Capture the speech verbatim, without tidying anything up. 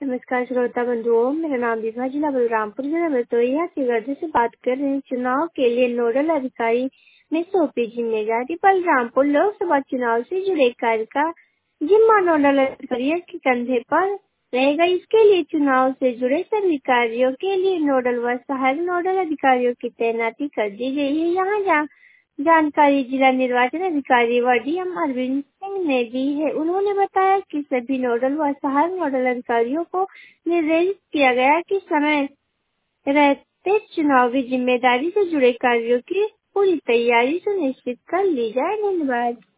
नमस्कार श्रोता बंधुओं, मेरा नाम विभा, जिला बलरामपुर, जिला बलतोया के गर्द से बात कर रहे हैं। चुनाव के लिए नोडल अधिकारी ने सौंपी जिम्मेदारी। बलरामपुर लोकसभा चुनाव से जुड़े कार्य का जिम्मा नोडल अधिकारियों के कंधे पर रहेगा। इसके लिए चुनाव से जुड़े सभी कार्यों के लिए नोडल व सहायक नोडल अधिकारियों की तैनाती कर दी गई है। यहाँ जा जानकारी जिला निर्वाचन अधिकारी व डीएम अरविंद सिंह ने दी है। उन्होंने बताया कि सभी नोडल व सहायक नोडल अधिकारियों को निर्देशित किया गया कि समय रहते चुनावी जिम्मेदारी से जुड़े कार्यों की पूरी तैयारी सुनिश्चित कर ली जाए। धन्यवाद।